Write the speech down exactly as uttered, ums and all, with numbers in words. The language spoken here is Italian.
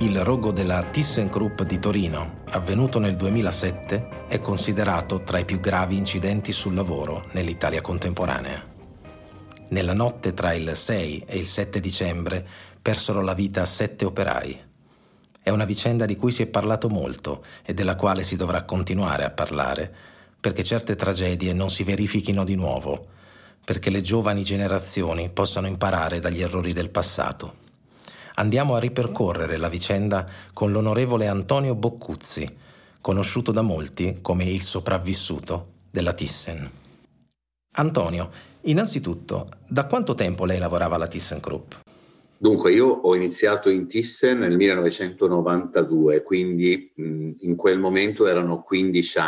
Il rogo della ThyssenKrupp di Torino, avvenuto nel duemilasette, è considerato tra i più gravi incidenti sul lavoro nell'Italia contemporanea. Nella notte tra il sei e il sette dicembre persero la vita sette operai. È una vicenda di cui si è parlato molto e della quale si dovrà continuare a parlare, perché certe tragedie non si verifichino di nuovo, perché le giovani generazioni possano imparare dagli errori del passato. Andiamo a ripercorrere la vicenda con l'onorevole Antonio Boccuzzi, conosciuto da molti come il sopravvissuto della Thyssen. Antonio, innanzitutto, da quanto tempo lei lavorava alla ThyssenKrupp? Dunque, io ho iniziato in Thyssen nel millenovecentonovantadue, quindi mh, in quel momento erano quindici